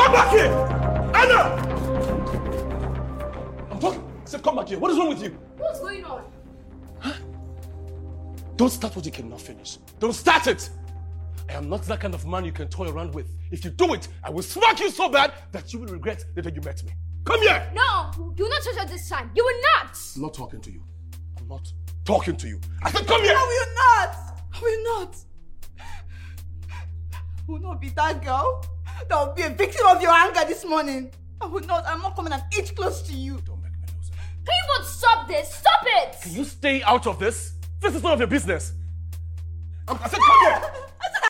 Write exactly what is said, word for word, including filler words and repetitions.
Come back here! Anna! I'm talking. I said come back here. What is wrong with you? What's going on? Huh? Don't start what you cannot finish. Don't start it! I am not that kind of man you can toy around with. If you do it, I will smack you so bad that you will regret the day you met me. Come here! No! You will not touch her this time. You will not! I'm not talking to you. I'm not talking to you. I said come here! I will not! I will not! I will not be that girl that will be a victim of your anger this morning. I will not. I'm not coming an inch close to you. Don't make me lose it. Can you both stop this? Stop it! Can you stay out of this? This is none of your business. I said come here!